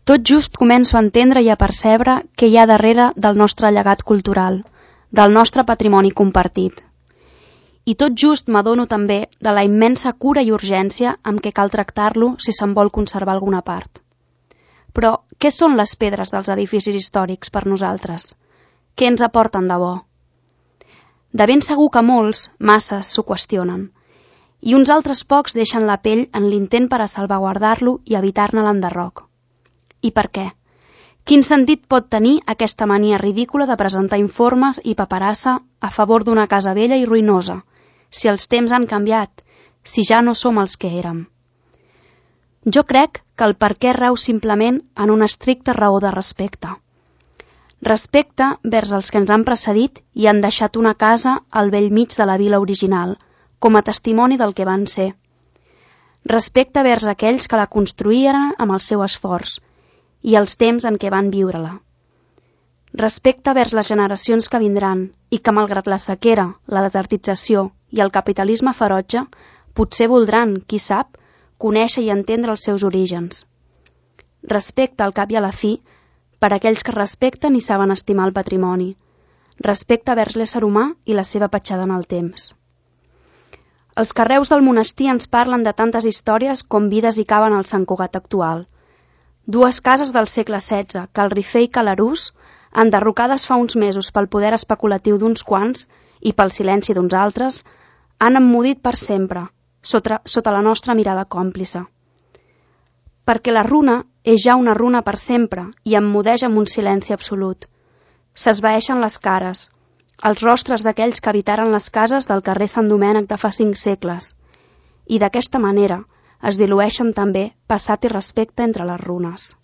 Tot just començo a entendre i a percebre què hi ha darrere del nostre llegat cultural, del nostre patrimoni compartit. I tot just m'adono també de la immensa cura i urgència amb què cal tractar-lo si se'n vol conservar alguna part. Però què són les pedres dels edificis històrics per nosaltres? Què ens aporten de bo? De ben segur que molts, masses, s'ho qüestionen, i uns altres pocs deixen la pell en l'intent per a salvaguardar-lo i evitar-ne l'enderroc. I per què? Quin sentit pot tenir aquesta mania ridícula de presentar informes i paperassa a favor d'una casa vella i ruïnosa, si els temps han canviat, si ja no som els que érem? Jo crec que el per què rau simplement en una estricta raó de respecte. Respecte vers els que ens han precedit i han deixat una casa al bell mig de la vila original, com a testimoni del que van ser. Respecte vers aquells que la construïren amb el seu esforç i els temps en què van viure-la. Respecte vers les generacions que vindran i que, malgrat la sequera, la desertització i el capitalisme ferotge, potser voldran, qui sap, conèixer i entendre els seus orígens. Respecte, al cap i a la fi, per a aquells que respecten i saben estimar el patrimoni. Respecte vers l'ésser humà i la seva petjada en el temps. Els carreus del monestir ens parlen de tantes històries com vides hi caben al Sant Cugat actual. Dues cases del segle XVI, Cal Rifé i Calarús, enderrocades fa uns mesos pel poder especulatiu d'uns quants i pel silenci d'uns altres, han emmudit per sempre, sota la nostra mirada còmplice. Perquè la runa és ja una runa per sempre i emmudeix amb un silenci absolut. S'esvaeixen les cares, els rostres d'aquells que habitaren les cases del carrer Sant Domènec de fa 5 segles, i d'aquesta manera es dilueixen també passat i respecte entre les runes.